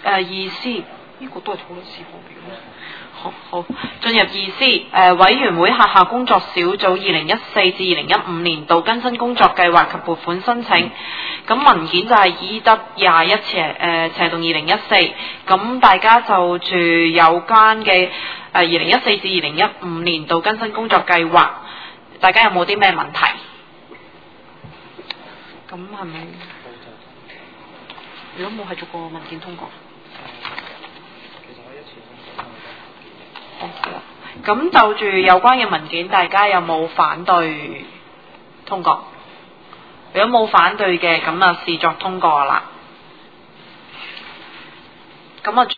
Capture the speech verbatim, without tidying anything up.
呃、議事，呢、這個都係討論事項表咩？好好，進入議事。誒、呃、委員會轄下工作小組二零一四至二零一五年度更新工作計劃及撥款申請。咁文件就係 E 得廿一斜誒斜動二零一四。咁大家就住有關嘅誒二零一四至二零一五年度更新工作計劃，大家有冇啲咩問題？咁係咪？如果冇係逐個文件通過。咁就住有關嘅文件，大家有冇反對通過？如果冇反對嘅，咁啊視作通過啦。咁啊。